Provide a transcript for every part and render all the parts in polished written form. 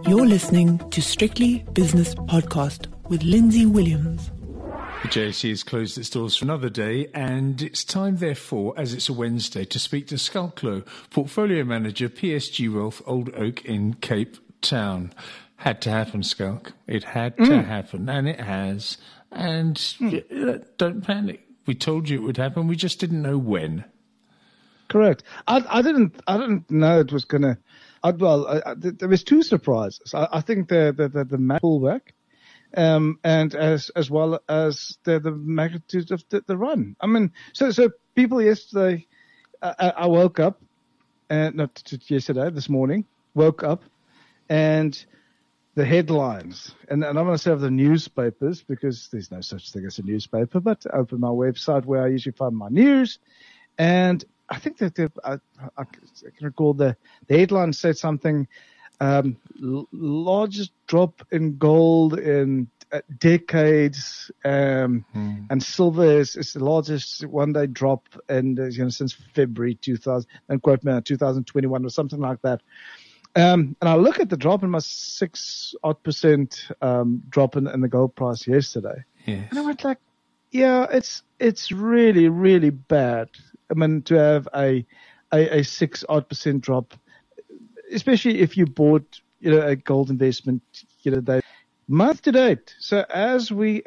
You're listening to Strictly Business Podcast with Lindsay Williams. The JSE has closed its doors for another day, and it's time, therefore, as it's a Wednesday, to speak to Schalk Louw, Portfolio Manager, PSG Wealth, Old Oak in Cape Town. Had to happen, Schalk. It had to happen, and it has. And don't panic. We told you it would happen. We just didn't know when. Correct. I didn't know it was going to. There was two surprises. I think the mass pullback, and as well as the magnitude of the run. I mean, so people yesterday, I woke up, this morning, woke up, and the headlines, and I'm going to say of the newspapers, because there's no such thing as a newspaper, but I open my website where I usually find my news, and I think that I can recall the headline said something, largest drop in gold in decades, and silver is the largest one-day drop since February 2000, and quote me, 2021 or something like that. And I look at the drop in my 6% drop in the gold price yesterday, Yes. and I went like, yeah, it's really, really bad. I mean, to have a 6% drop, especially if you bought, a gold investment, they month to date. So as we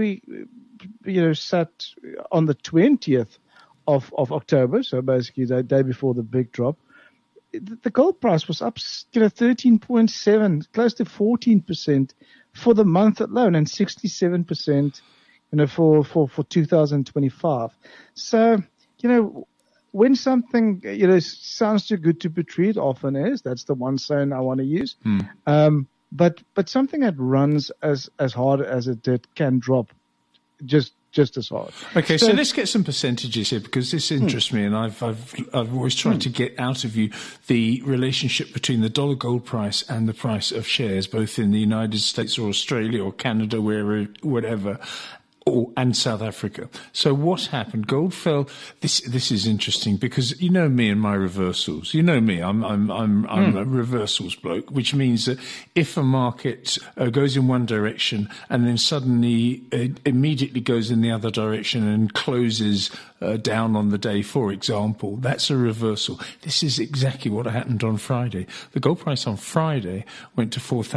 sat on the 20th of October, so basically the day before the big drop, the gold price was up, 13.7, close to 14% for the month alone, and 67%, for 2025. So, when something, sounds too good to be true, it often is. That's the one saying I want to use. But something that runs as hard as it did can drop just as hard. Okay, so let's get some percentages here, because this interests me, and I've always tried to get out of you the relationship between the dollar gold price and the price of shares, both in the United States or Australia or Canada, whatever. And South Africa. So what happened? Gold fell. This is interesting, because you know me and my reversals. You know me. I'm a reversals bloke, which means that if a market goes in one direction and then suddenly immediately goes in the other direction and closes down on the day, for example, that's a reversal. This is exactly what happened on Friday. The gold price on Friday went to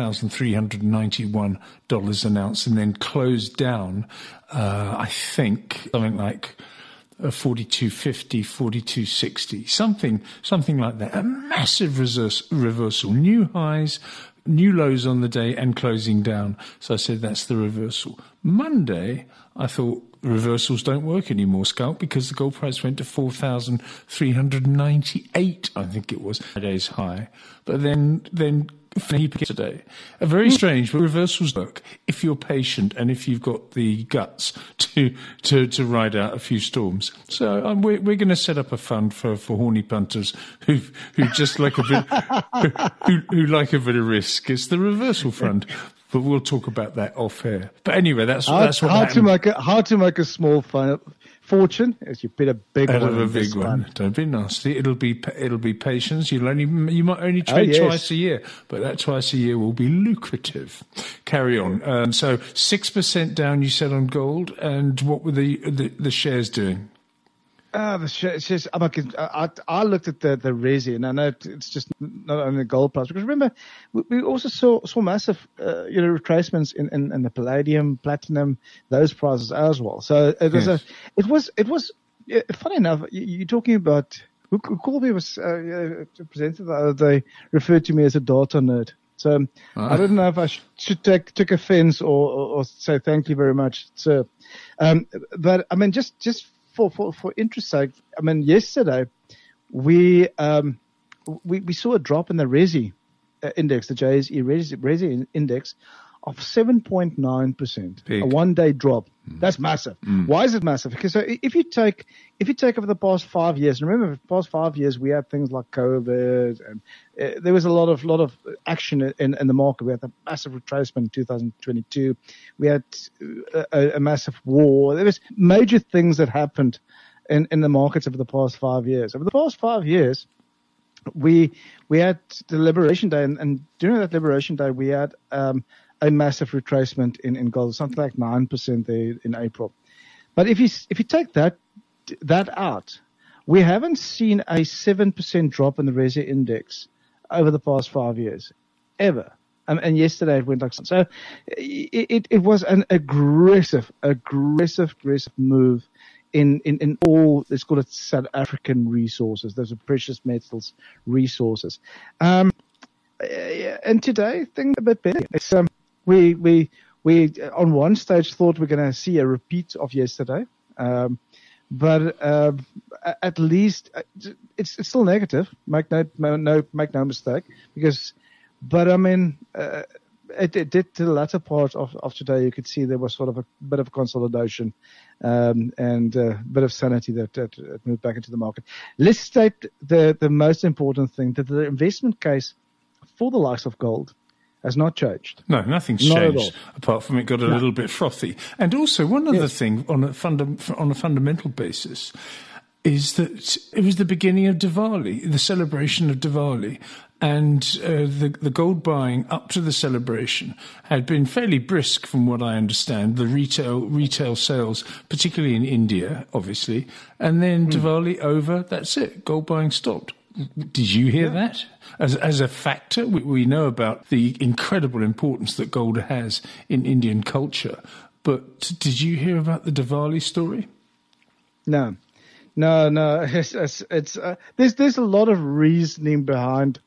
$4,391 an ounce and then closed down. I think something like 42.50, 42.60, something like that. A massive reversal, new highs, new lows on the day, and closing down. So I said that's the reversal. Monday, I thought reversals don't work anymore, Schalk, because the gold price went to 4,398, I think it was, today's high. But then he picked today. A very strange, but reversals work if you're patient and if you've got the guts to ride out a few storms. So we're going to set up a fund for horny punters who just like a bit who like a bit of risk. It's the reversal fund. But we'll talk about that off air. But anyway, that's what happened. How to make a small fortune is you put a big out one. Of a big one. Fund. Don't be nasty. It'll be patience. You might only trade twice a year, but that twice a year will be lucrative. Carry on. So 6% down, you said, on gold, and what were the shares doing? The shares. I looked at the resi, and I know it's just not only the gold price, because remember we also saw massive retracements in the palladium, platinum, those prices as well. So it was funny enough. You're talking about who called me, was presented the other day, referred to me as a data nerd. So I don't know if I should take offense or say thank you very much, sir. But I mean, just for interest sake, I mean, yesterday we saw a drop in the Resi index, the JSE Resi index, of 7.9%. A one-day drop. That's massive. Why is it massive? Because if you take over the past 5 years, and remember, the past 5 years we had things like COVID, and there was a lot of action in the market. We had a massive retracement in 2022. We had a massive war. There was major things that happened in the markets over the past 5 years. Over the past 5 years, we had the Liberation Day, and during that Liberation Day, we had a massive retracement in gold, something like 9% there in April. But if you take that out, we haven't seen a 7% drop in the RESI index over the past 5 years, ever. And yesterday it went like so. It was an aggressive move in all, let's call it South African resources. Those are precious metals resources. And today things are a bit better. It's, we on one stage thought we're going to see a repeat of yesterday. But at least it's still negative. Make no mistake. But I mean, it did to the latter part of today. You could see there was sort of a bit of consolidation and a bit of sanity that moved back into the market. Let's state the most important thing, that the investment case for the likes of gold has not changed. No, nothing's changed, apart from it got a little bit frothy. And also, one other thing on a fundamental basis is that it was the beginning of Diwali, the celebration of Diwali, and the gold buying up to the celebration had been fairly brisk, from what I understand. The retail sales, particularly in India, obviously, and then Diwali over. That's it. Gold buying stopped. Did you hear that as a factor? We know about the incredible importance that gold has in Indian culture, but did you hear about the Diwali story? No. It's there's a lot of reasoning behind,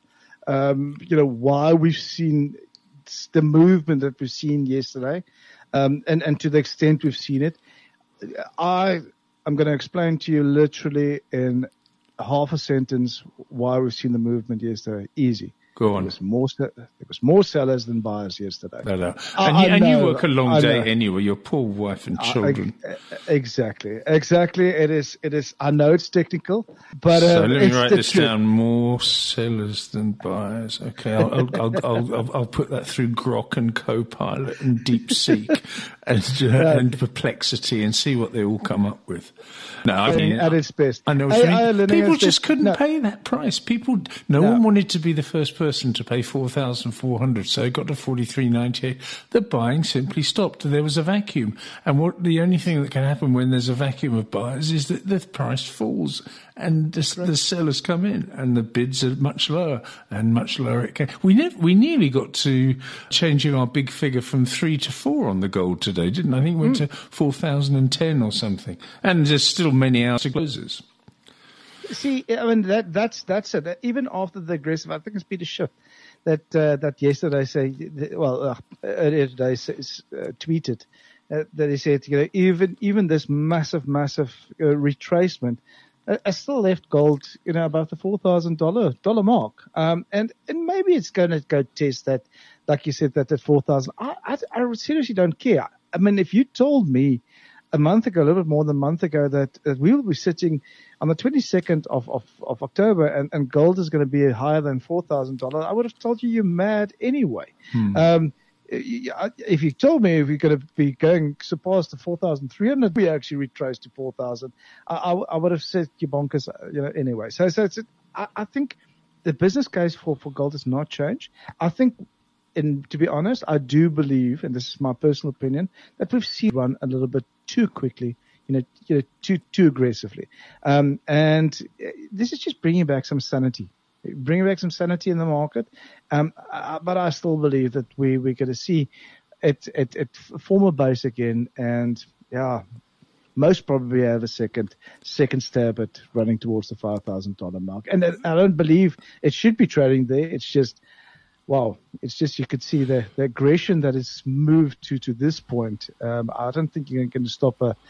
why we've seen the movement that we've seen yesterday, and to the extent we've seen it. I'm going to explain to you literally in half a sentence why we've seen the movement yesterday. Easy. Go on. There was more sellers than buyers yesterday. No. And you work a long day anyway. Your poor wife and children. Exactly. It is. I know it's technical, but so let me write this down. More sellers than buyers. Okay, I'll put that through Grok and Copilot and DeepSeek and Perplexity and see what they all come up with. No, I mean, at its best. I know what you mean. People just couldn't pay that price. No one wanted to be the first person to pay 4,400, so it got to 43.98. The buying simply stopped. There was a vacuum, and the only thing that can happen when there's a vacuum of buyers is that the price falls, and the sellers come in, and the bids are much lower and much lower. It came. We nearly got to changing our big figure from 3 to 4 on the gold today, didn't I? I think it went to 4,010 or something, and there's still many hours to closes. See, I mean that's it. Even after the aggressive, I think it's Peter Schiff that yesterday earlier today tweeted that he said, even this massive retracement has still left gold, above the $4,000 mark. And maybe it's going to go test that, like you said, that at 4,000. I seriously don't care. I mean, if you told me a little bit more than a month ago, that we will be sitting on the 22nd of October and gold is going to be higher than $4,000, I would have told you're mad anyway. If you told me we're going to be surpass the 4,300, we actually retraced to 4,000, I would have said you bonkers, anyway. So I think the business case for gold has not changed. I think, and to be honest, I do believe, and this is my personal opinion, that we've seen it run a little bit too quickly, too aggressively. And this is just bringing back some sanity in the market. But I still believe that we're going to see it form a base again, and most probably have a second stab at running towards the $5,000 mark. And I don't believe it should be trading there. It's just, you could see the aggression that has moved to this point. I don't think you're going to stop a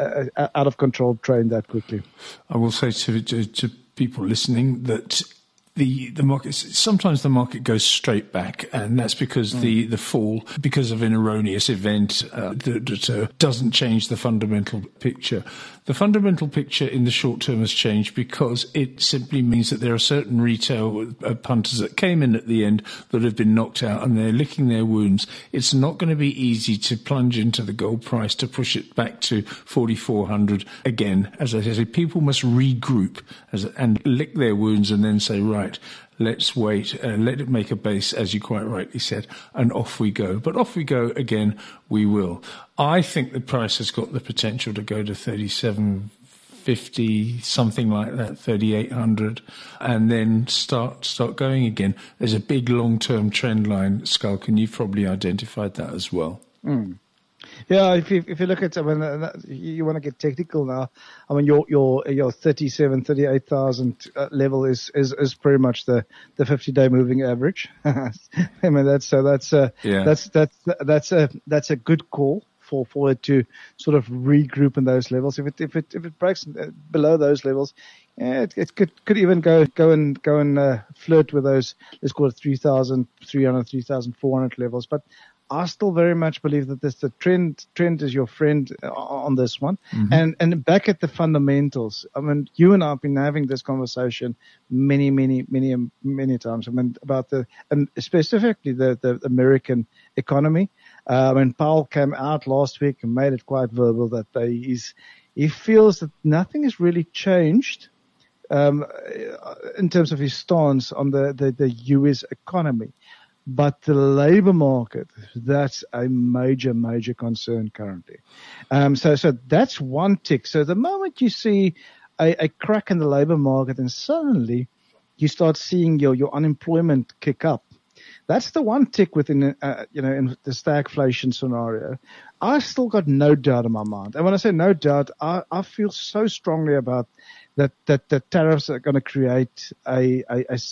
out of control train that quickly. I will say to people listening that the market, sometimes the market goes straight back, and that's because the fall, because of an erroneous event that doesn't change the fundamental picture. The fundamental picture in the short term has changed because it simply means that there are certain retail punters that came in at the end that have been knocked out, and they're licking their wounds. It's not going to be easy to plunge into the gold price to push it back to 4,400 again. As I say, people must regroup and lick their wounds and then say, right, let's wait, let it make a base, as you quite rightly said, and off we go. But off we go again, we will. I think the price has got the potential to go to 37.50, something like that, 3,800, and then start going again. There's a big long-term trend line, Skulk, and you've probably identified that as well. Mm. Yeah, if you look at, I mean, you want to get technical now. I mean, your 38,000 level is pretty much the 50-day moving average. I mean, that's a good call for it to sort of regroup in those levels. If it breaks below those levels, it could even go and flirt with those, let's call it 3,300, 3,400 levels. But I still very much believe that the trend is your friend on this one. Mm-hmm. And back at the fundamentals, I mean, you and I have been having this conversation many times. I mean, about and specifically the American economy. When Powell came out last week and made it quite verbal that he feels that nothing has really changed in terms of his stance on the U.S. economy. But the labor market, that's a major concern currently. So that's one tick. So the moment you see a crack in the labor market, and suddenly you start seeing your unemployment kick up, that's the one tick within, in the stagflation scenario. I still got no doubt in my mind. And when I say no doubt, I feel so strongly about that the tariffs are going to create a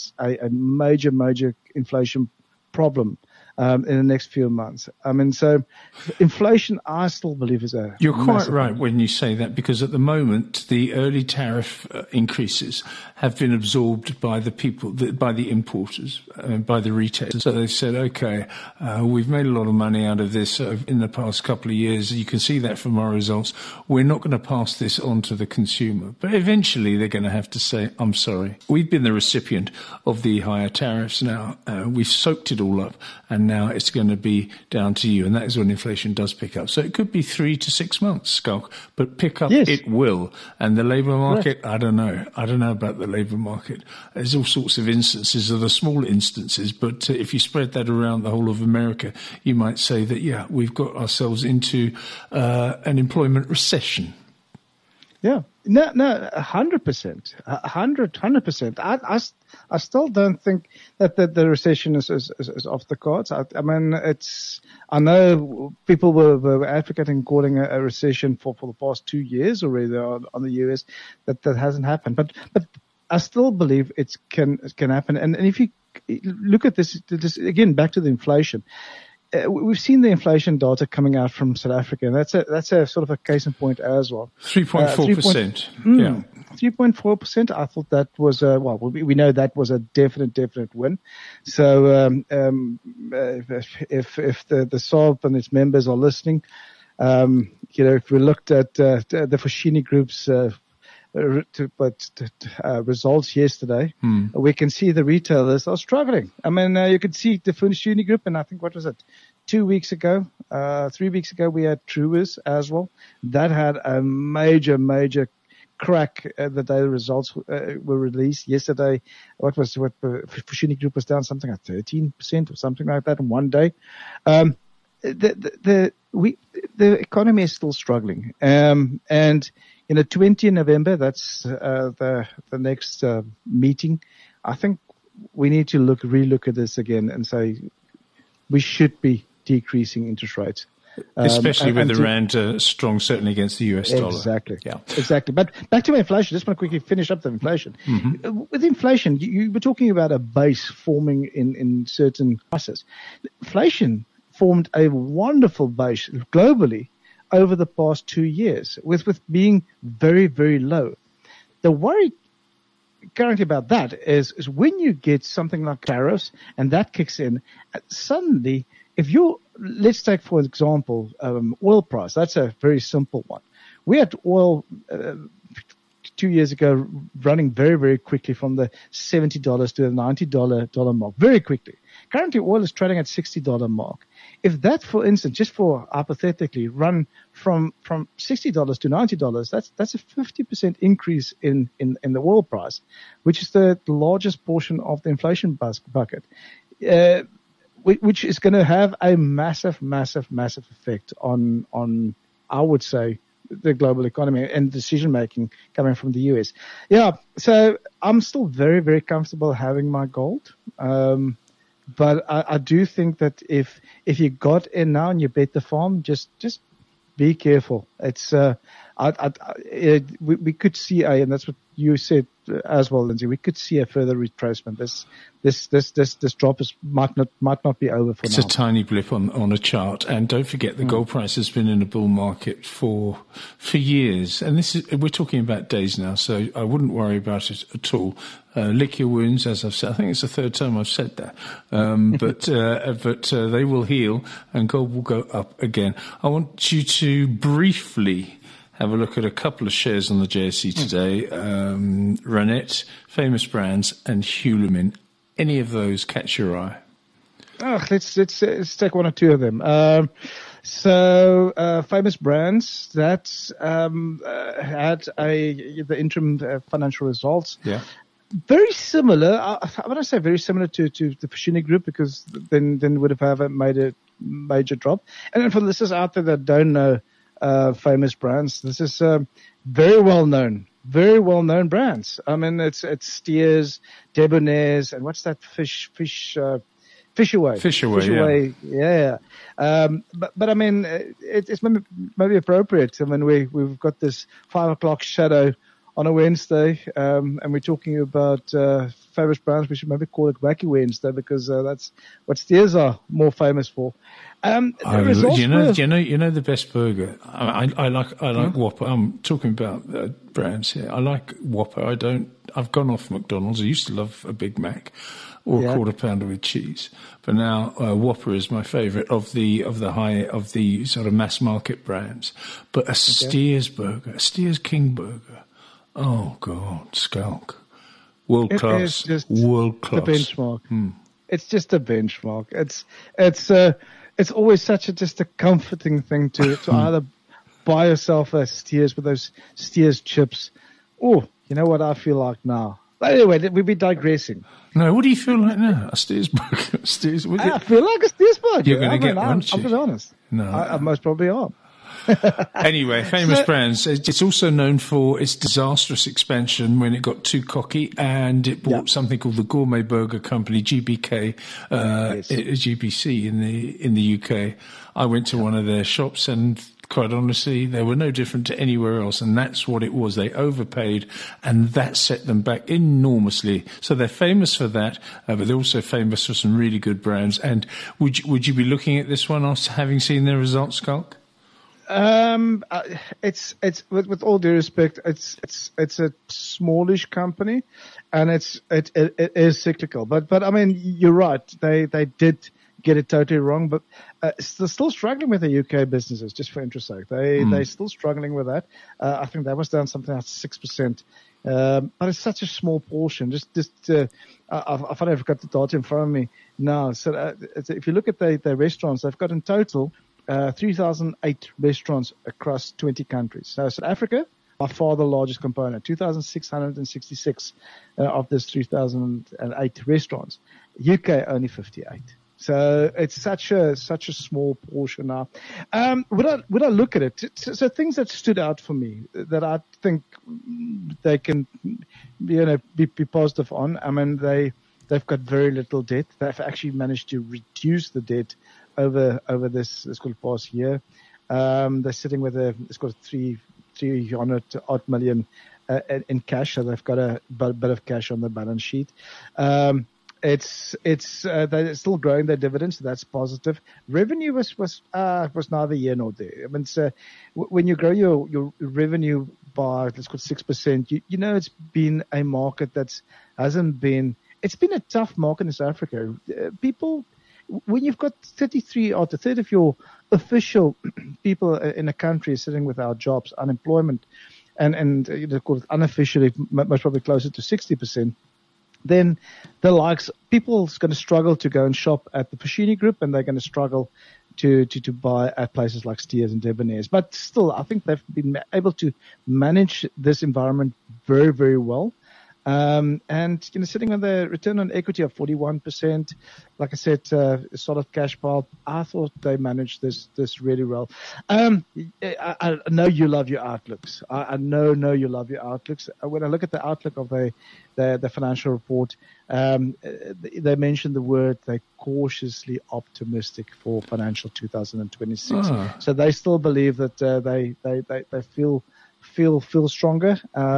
major inflation problem in the next few months. I mean, so inflation, I still believe, is a You're quite right when you say that, because at the moment the early tariff increases have been absorbed by the people, by the importers, by the retailers. So they said, okay, we've made a lot of money out of this in the past couple of years. You can see that from our results. We're not going to pass this on to the consumer. But eventually they're going to have to say, I'm sorry, we've been the recipient of the higher tariffs now. We've soaked it all up, and now it's going to be down to you. And that is when inflation does pick up. So it could be 3 to 6 months, Skulk, but pick up, yes, it will. And the labour market, right. I don't know about the labour market. There's all sorts of instances, of the small instances, but if you spread that around the whole of America, you might say that, yeah, we've got ourselves into an employment recession. Yeah, no, 100%, 100%. I still don't think that the recession is off the cards. I mean, I know people were advocating calling a recession for the past 2 years already on the US. That hasn't happened, but I still believe it can happen. And if you look at this again, back to the inflation. We've seen the inflation data coming out from South Africa, and that's a sort of a case in point as well. 3.4%. Yeah. 3.4%. I thought that was we know that was a definite win. So if the SARB and its members are listening, if we looked at the Foschini Group's results yesterday, we can see the retailers are struggling. I mean, you could see the Foschini Group, and I think, what was it, 3 weeks ago, we had Truworths as well. That had a major crack the day the results were released yesterday. What Foschini Group was down something like 13% or something like that in one day. The economy is still struggling, and 20 November, that's the next meeting. I think we need to relook at this again and say we should be decreasing interest rates. Especially with the rand strong, certainly against the US dollar. Exactly. Yeah. Exactly. But back to inflation. Just want to quickly finish up the inflation. Mm-hmm. With inflation, you were talking about a base forming in certain prices. Inflation formed a wonderful base globally over the past 2 years, with being very low. The worry currently about that is when you get something like tariffs and that kicks in, suddenly, let's take, for example, oil price. That's a very simple one. We had oil 2 years ago running very, very quickly from the $70 to the $90 mark, very quickly. Currently, oil is trading at $60 mark. If that, for instance, just for hypothetically, run from $60 to $90, that's a 50% increase in the oil price, which is the largest portion of the inflation bucket, which is going to have a massive, massive, massive effect on I would say, the global economy and decision making coming from the US. Yeah, so I'm still very, very comfortable having my gold. But I do think that if you got in now and you bet the farm, just be careful. It's we could see and that's what you said as well, Lindsay. We could see a further retracement. This drop might not be over for now. It's a tiny blip on a chart, and don't forget the gold price has been in a bull market for years, and we're talking about days now, so I wouldn't worry about it at all. Lick your wounds, as I've said. I think it's the third time I've said that, but they will heal, and gold will go up again. I want you to briefly have a look at a couple of shares on the JSE today. Reinet, Famous Brands, and Hulamin. Any of those catch your eye? Let's take one or two of them. Famous Brands, that had the interim financial results. Yeah. Very similar. When I say very similar to the Foschini Group, because then would have made a major drop. And then for listeners out there that don't know Famous Brands, this is very well known brands. I mean, it's Steers, Debonair's, and what's that Fisherway? Fisherway, yeah. But I mean, it's maybe appropriate. I mean, we've got this 5 o'clock shadow on a Wednesday, and we're talking about Famous Brands. We should maybe call it Wacky Wednesday, because that's what Steers are more famous for. You know the best burger. I like Whopper. I'm talking about brands here. I like Whopper. I've gone off McDonald's. I used to love a Big Mac or a quarter pounder with cheese, but now Whopper is my favourite of the sort of mass market brands. But a Steers burger, a Steers King burger. Oh God, Skulk. World class. The benchmark. It's just a benchmark. It's always such a comforting thing to either buy yourself a Steers with those Steers chips. Oh, you know what I feel like now? But anyway, we'll be digressing. No, what do you feel like now? A Steers burger? I feel like a Steers burger. You're going to get one, I'm just honest. No. I most probably are. Anyway, Famous Brands. It's also known for its disastrous expansion when it got too cocky, and it bought something called the Gourmet Burger Company, GBK, GBC in the UK. I went to one of their shops, and quite honestly, they were no different to anywhere else, and that's what it was. They overpaid, and that set them back enormously. So they're famous for that, but they're also famous for some really good brands. And would you be looking at this one after having seen their results, Skulk? It's with all due respect, it's a smallish company, and it is cyclical. But I mean, you're right. They did get it totally wrong, but they're still struggling with the UK businesses. Just for interest sake, they're still struggling with that. I think that was down something like 6%. But it's such a small portion. I finally have got the data in front of me now. So if you look at the restaurants, they've got in total 3,008 restaurants across 20 countries. So South Africa, by far the largest component, 2,666 of this 3,008 restaurants. UK only 58. So it's such a small portion now. When I look at it, so things that stood out for me that I think they can, be positive on. I mean, they've got very little debt. They've actually managed to reduce the debt over this past year. They're sitting with it's got 300 odd million in cash, so they've got a bit of cash on the balance sheet. They're still growing their dividends, so that's positive. Revenue was neither here nor there. I mean, when you grow your revenue by, let's call it 6%, you know it's been a market it's been a tough market in South Africa. People, when you've got 33 or a third of your official people in a country sitting without jobs, unemployment, and they call it unofficially most probably closer to 60%. Then people's going to struggle to go and shop at the Foschini Group, and they're going to struggle to buy at places like Steers and Debonair's. But still, I think they've been able to manage this environment very, very well. And sitting on the return on equity of 41%, like I said, solid cash pile. I thought they managed this really well. I know you love your outlooks. I know you love your outlooks. When I look at the outlook of the financial report, they mentioned the word they're cautiously optimistic for financial 2026. So they still believe that they feel stronger.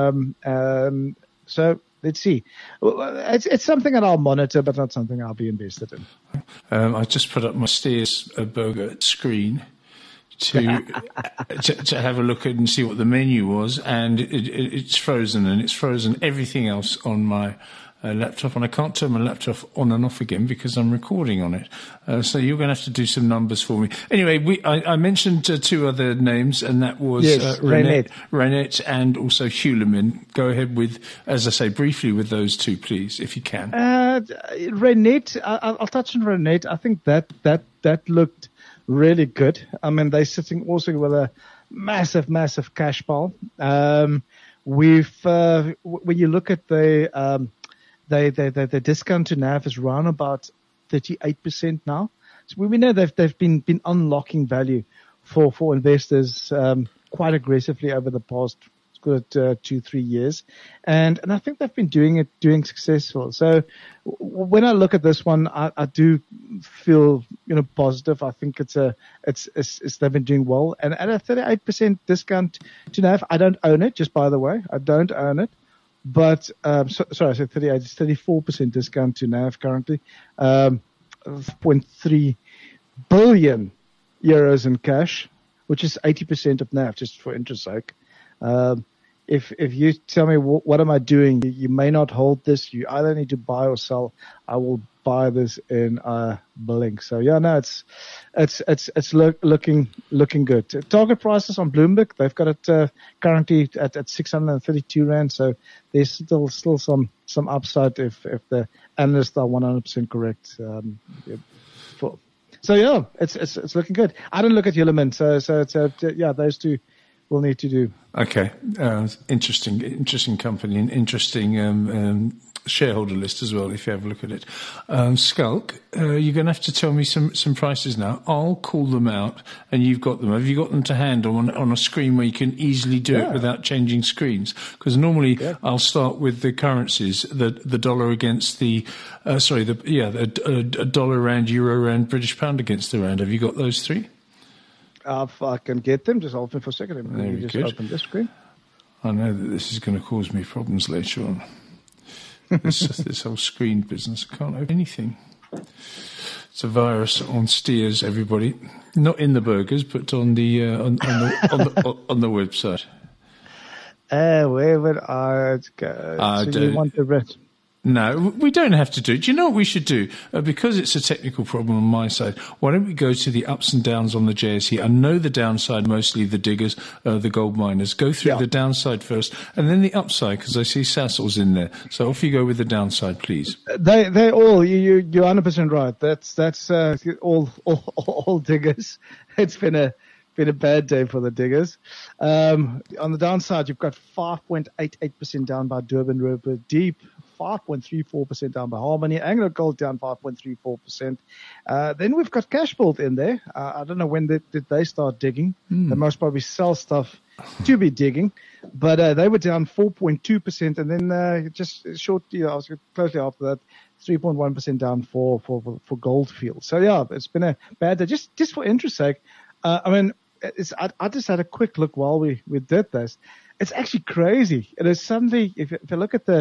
So let's see. It's something that I'll monitor, but not something I'll be invested in. I just put up my Steers burger screen to have a look at and see what the menu was, and it's frozen, and it's frozen everything else on my laptop, and I can't turn my laptop on and off again because I'm recording on it. So you're going to have to do some numbers for me. Anyway, I mentioned two other names, and that was Reinet and also Hulamin. Go ahead with, as I say, briefly with those two, please, if you can. Reinet, I'll touch on Reinet. I think that looked really good. I mean, they're sitting also with a massive cash pile. When you look at the discount to NAV is around about 38% now. So we know they've been unlocking value for investors quite aggressively over the past 2-3 years, and I think they've been doing successful. So when I look at this one, I do feel positive. I think they've been doing well, and at a 38% discount to NAV, I don't own it. Just by the way, I don't own it. But, sorry, I said 38, it's 34% discount to NAV currently. 0.3 billion euros in cash, which is 80% of NAV, just for interest sake. If you tell me what am I doing, you may not hold this. You either need to buy or sell. I will buy this in a blink. So yeah, no, it's looking good. Target prices on Bloomberg, they've got it currently at 632 rand. So there's still some upside if the analysts are 100% correct. So yeah, it's looking good. I don't look at Hulamin, so yeah, those two will need to do. Okay, interesting company and interesting shareholder list as well, if you have a look at it. Skulk, you're going to have to tell me some prices now. I'll call them out, and you've got them. Have you got them to hand on a screen where you can easily do it without changing screens? Because normally I'll start with the currencies, the dollar against the dollar rand, euro rand, British pound against the rand. Have you got those three? If I can get them, just hold me for a second. Let me just open this screen. I know that this is going to cause me problems later on. This whole screen business. I can't open anything. It's a virus on Steers, everybody. Not in the burgers, but on the on the website. Where would I go? So you want the rest? No, we don't have to do it. Do you know what we should do? Because it's a technical problem on my side, why don't we go to the ups and downs on the JSE? I know the downside, mostly the diggers, the gold miners. Go through the downside first, and then the upside, because I see Sasol's in there. So off you go with the downside, please. They all, you're 100% right. That's all diggers. It's been a bad day for the diggers. On the downside, you've got 5.88% down by Durban River Deep, 5.34% down by Harmony, Anglo Gold down 5.34%. Then we've got Cashbuild in there. I don't know when did they start digging. They most probably sell stuff to be digging, but they were down 4.2%, and then just shortly, I was closely after that, 3.1% down for Goldfield. So yeah, it's been a bad day. Just for interest sake, I mean, I just had a quick look while we did this. It's actually crazy. It is suddenly, if you look at the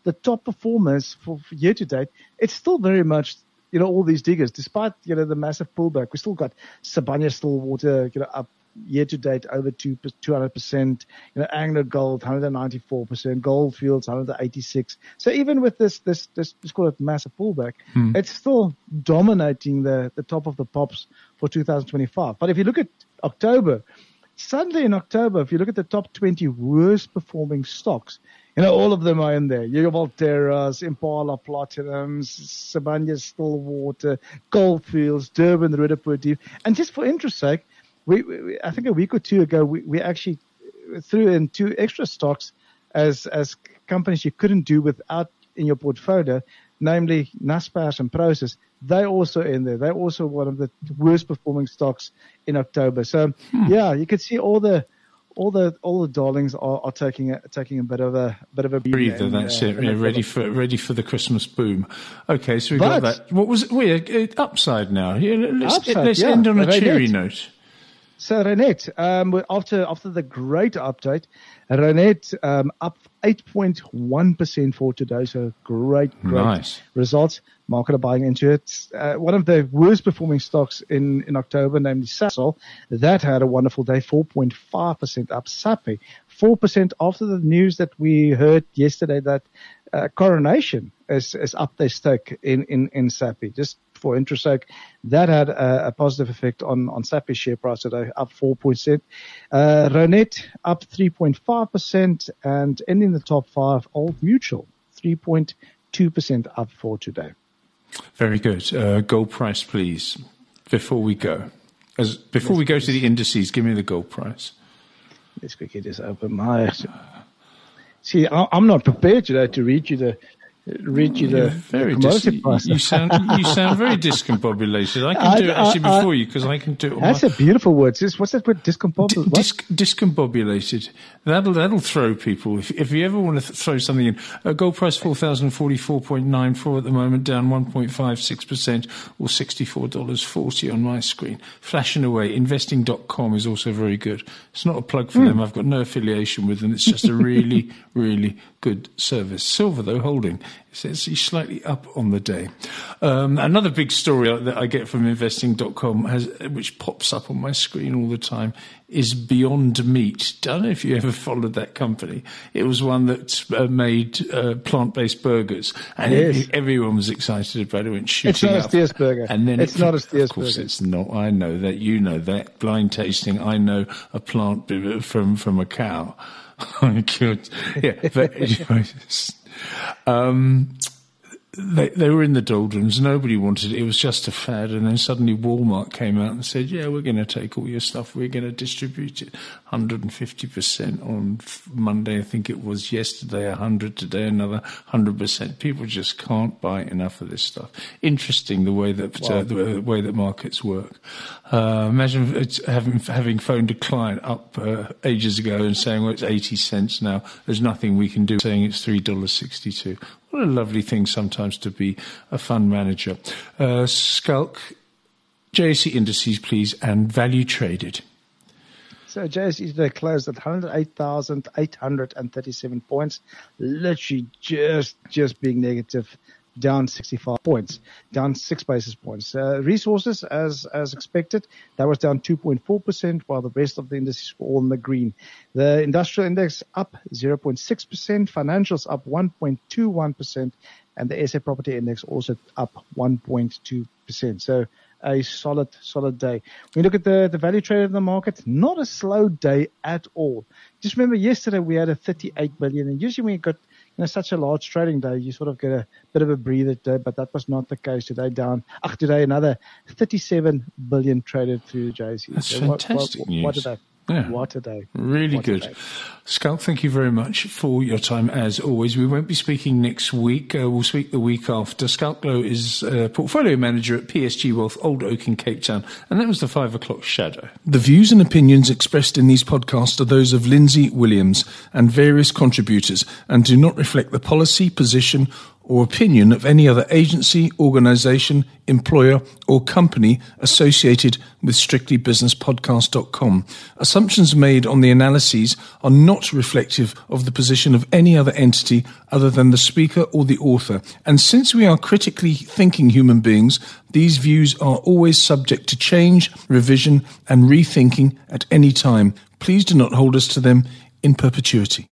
the top performers for year to date, it's still very much, all these diggers, despite, the massive pullback. We still got Sibanye-Stillwater, up year to date over 200%, Anglo Gold 194%, Goldfields 186. So even with this let's call it massive pullback, it's still dominating the top of the pops for 2025. But if you look at October, suddenly in October, if you look at the top 20 worst performing stocks, all of them are in there. You have Valteras, Impala Platinums, Sibanye-Stillwater, Goldfields, Durban, Roodepoort. And just for interest's sake, I think a week or two ago, we actually threw in 2 extra stocks as companies you couldn't do without in your portfolio, namely Naspers and Prosus. They're also in there. They're also one of the worst performing stocks in October. So yeah, you could see all the darlings are taking a bit of a breather. That's it. Yeah, ready for the Christmas boom. Okay, so we got that. What was it? Upside now. Yeah, let's end on a cheery note. So Reinet, after the great update, Reinet up 8.1% for today. So great nice results. Market are buying into it. One of the worst performing stocks in October, namely Sasol, that had a wonderful day, 4.5% up. Sappi, 4% after the news that we heard yesterday that Coronation is up their stake in Sappi. Just for interest sake, that had a positive effect on Sappi's share price today, up 4%. Reinet up 3.5%, and ending the top 5, Old Mutual 3.2% up for today. Very good. Gold price, please, before we go. Before we go to the indices, give me the gold price. Let's quickly just open my... See, I'm not prepared today to read you the commodity price. You sound very discombobulated. I can do it actually before you, because I can do it. That's a beautiful word. What's that word? Discombobulated. Discombobulated. That'll throw people. If you ever want to throw something in, gold price 4,044.94 at the moment, down 1.56%, or $64.40 on my screen. Flashing away. Investing.com is also very good. It's not a plug for them. I've got no affiliation with them. It's just a really, really good service. Silver, though, holding. It's slightly up on the day. Another big story that I get from investing.com, which pops up on my screen all the time, is Beyond Meat. I don't know if you ever followed that company. It was one that made plant-based burgers, and everyone was excited about it. Went shooting up. It's not a Steers burger. And then it's not a Steers burger. Of course, it's not. I know that. You know that. Blind tasting. I know a plant from a cow. Yeah, but they were in the doldrums. Nobody wanted it. It was just a fad. And then suddenly Walmart came out and said, yeah, we're going to take all your stuff. We're going to distribute it 150% on Monday. I think it was yesterday, 100 today, another 100%. People just can't buy enough of this stuff. Interesting the way that the way that markets work. Imagine having phoned a client up ages ago and saying, well, it's 80 cents now. There's nothing we can do. Saying it's $3.62. What a lovely thing sometimes to be a fund manager. Schalk, JSE indices, please, and value traded. So JSE today closed at 108,837 points, literally just being negative, down 65 points, down 6 basis points. Resources, as expected, that was down 2.4%, while the rest of the indices were all in the green. The industrial index up 0.6%, financials up 1.21%, and the SA property index also up 1.2%. So a solid day. When you look at the value trade of the market, not a slow day at all. Just remember yesterday we had a 38 billion, and usually when you got such a large trading day, you sort of get a bit of a breather day, but that was not the case today. Today another 37 billion traded through the JSE. That's fantastic news. What a day. Yeah. What a day. Really good. Schalk, thank you very much for your time, as always. We won't be speaking next week. We'll speak the week after. Schalk Louw is portfolio manager at PSG Wealth, Old Oak in Cape Town. And that was the 5 o'clock shadow. The views and opinions expressed in these podcasts are those of Lindsay Williams and various contributors and do not reflect the policy, position, or opinion of any other agency, organisation, employer or company associated with strictlybusinesspodcast.com. Assumptions made on the analyses are not reflective of the position of any other entity other than the speaker or the author. And since we are critically thinking human beings, these views are always subject to change, revision and rethinking at any time. Please do not hold us to them in perpetuity.